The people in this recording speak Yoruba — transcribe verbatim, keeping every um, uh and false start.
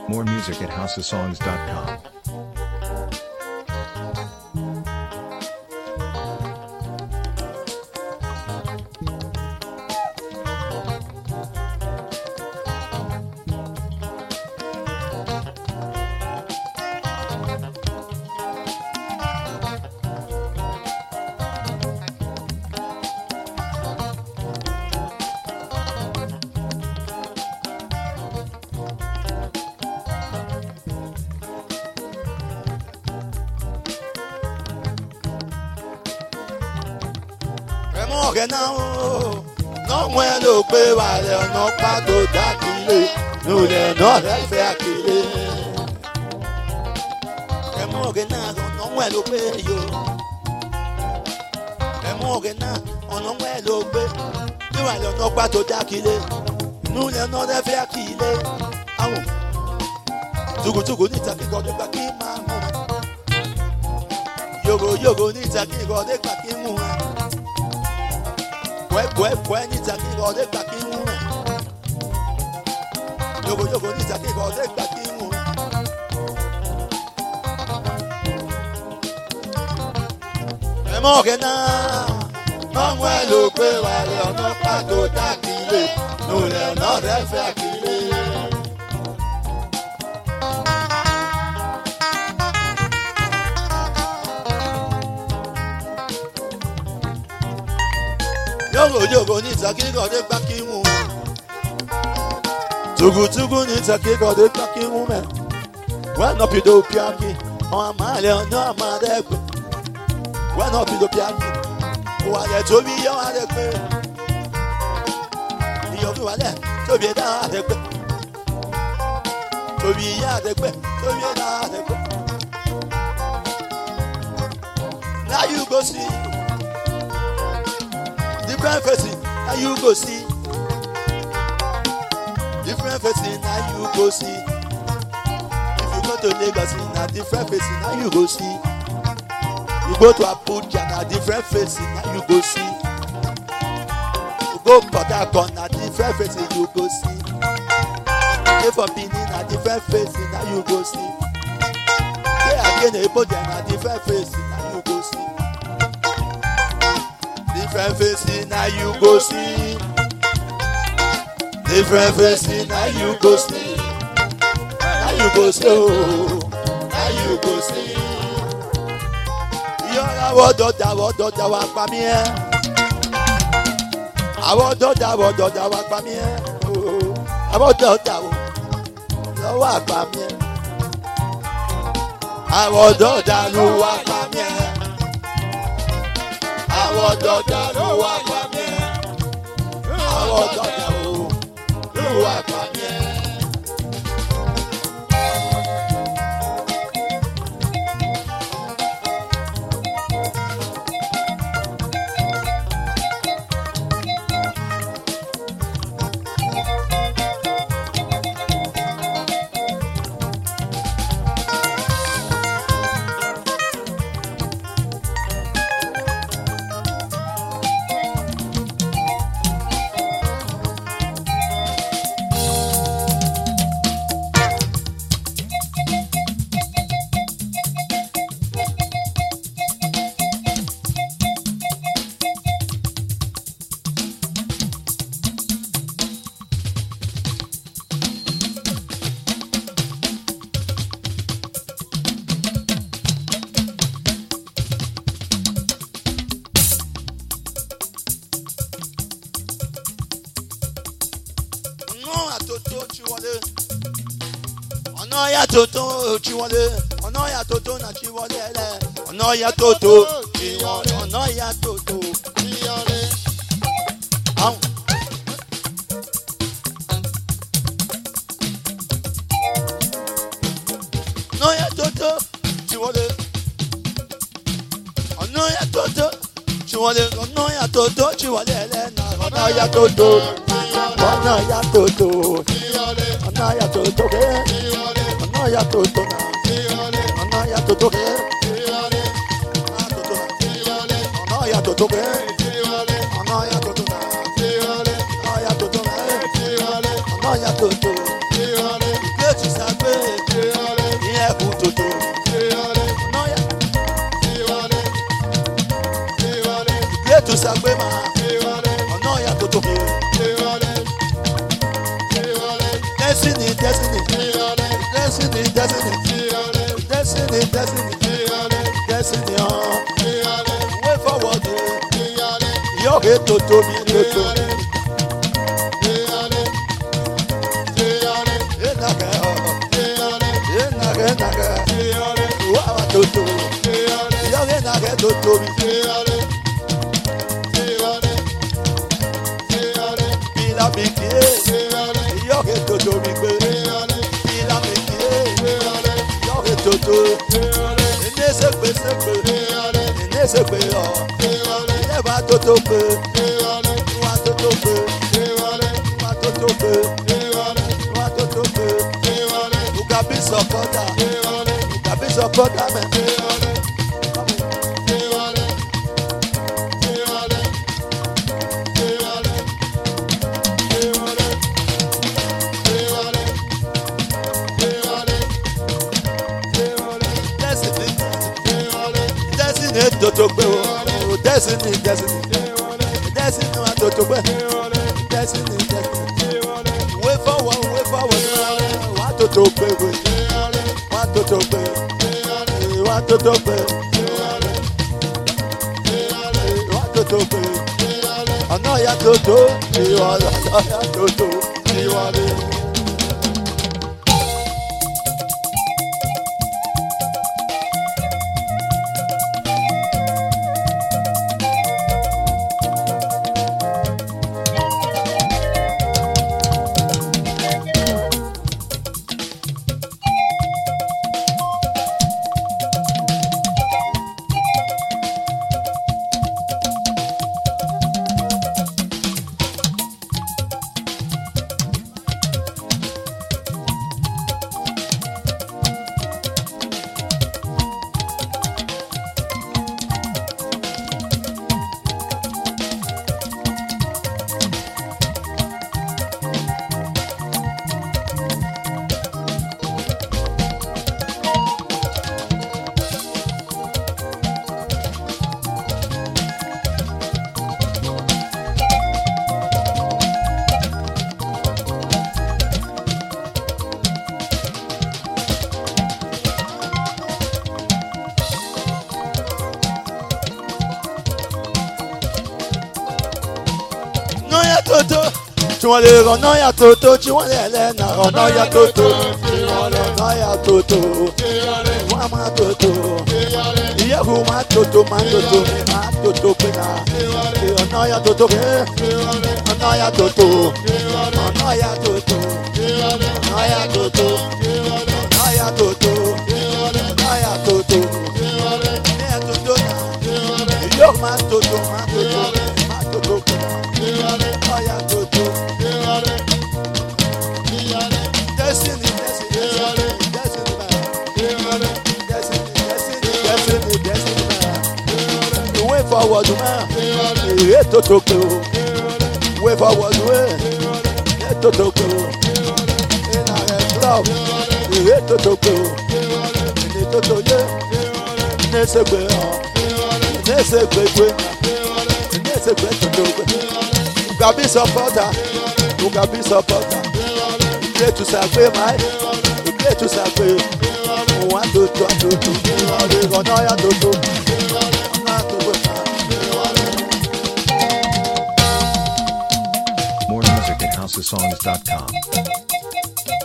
More music at house of songs dot com. Now, no when to pay while they're not part of that delay. No, they're not that fair delay. I'm walking now, no when to pay you. I'm walking now, no when to pay. You are not part of that delay. No, they're not that fair delay. I won't. Tugu tugu ni taki go de baki mamu. Yogo yogo ni taki go de baki mu. Kwe kwe kwe ni taki go de baki mu. Yogo yogo ni taki go de baki mu. Emo gena, mangwe lo pe wa le ono pa do taki le. No le no re fe akile. Yogo yogo ni taki go de baki mu. Tugu tugu ni taki go de baki mu me. When up you do piaki, on my le no ma de. When up you do piaki, wa le to bi yo ade pe. Yo bi wa le to bi da ade pe. To bi ya ade pe, to bi da ade pe. Now you go see different faces, now you go see. Different faces, now you go see. If you go to Lagos, now different faces, now you go see. You go to Abuja, now different faces, now you go see. You go to Port Harcourt, now different faces, you go see. You go for Benin, now different faces, now you go see. Yeah, again, Ebo, now different faces, now you go see. Different faces, now you go see. Different faces, now you go see. Now you go see, oh, now you go see. You're a word of the word of the walk by me. I want to the word of the walk by me. I want to the walk by me. I want to the walk by me. Àwọn dọ́jà ló wá pa mí ẹ́. Àwọn dọ́jà ló wá pa mí ẹ́. Ọ̀nà yàtọ̀ tó chiwọlé, ọ̀nà yàtọ̀ tó na chiwọlé lẹ̀, ọ̀nà yàtọ̀ tó chiwọlé, ọ̀nà yàtọ̀ tó chiwọlé. Ọ̀nà yàtọ̀ tó chiwọlé, ọ̀nà yàtọ̀ tó chiwọlé, ọ̀nà yàtọ̀ tó chiwọlé lẹ̀ na ọ̀nà yàtọ̀ tó, ọ̀nà yàtọ̀ tó, ọ̀nà yàtọ̀ tó kẹ́. Ọ̀nà yàtọ̀ tó na, ọ̀nà yàtọ̀ tó kẹ́, ọ̀nà yàtọ̀ tó kẹ́, ọ̀nà yàtọ̀ tó na, ọ̀nà yàtọ̀ tó na, ọ̀nà yàtọ̀ tó. Ìgbé ti sàgbé, destiny, destiny, destiny, destiny, destiny, destiny, oh. Way forward, your head to to me, to to me. Wow, to to, your head to to me. Pila biki, your head to to me. Pila biki, your head to to. Nese pe sepe, nese pe oh. Never to to pe, wa to to pe, wa to to pe, wa to to pe. You can be supporter, you can be supporter man. To to gbe o, destiny, destiny, destiny wa to to gbe, destiny, destiny. Way forward, way forward, wa to to gbe we, wa to to gbe, wa to to gbe, wa to to gbe. Ọ̀nà ya to to, ìwà ọ̀nà ya to to, ìwà rẹ̀. Tí wọ́n lè rànà ya tòótó, tí wọ́n lè lẹ́nà rànà ya tòótó, rànà ya tòótó, wọ́n á máa tòótó, ìyẹ́fù máa tòótó, máa tòótó, máa tòótó pé náà, rànà ya tòótó, rànà ya tòótó, rànà ya tòótó, rànà ya tòótó, rànà ya tòótó, rànà ya tòótó, ní ẹ̀ tòótó náà, ìyẹ́fù máa tòótó, máa tòótó, máa tòótó pé náà, rànà ya tòótó. Destiny, destiny, destiny, destiny, destiny, destiny, destiny, the way forward, man. The to to go. Way forward, way. The to to go. In our club, the to to go. The to to go. Nese gbe on. Nese gbe gbe. Nese gbe to to go. You can be supporter. You can be supporter. Play to sacre, my. Play to sacre. One, two, two, two, two. Rànà ya tòótó. More music at house of songs dot com.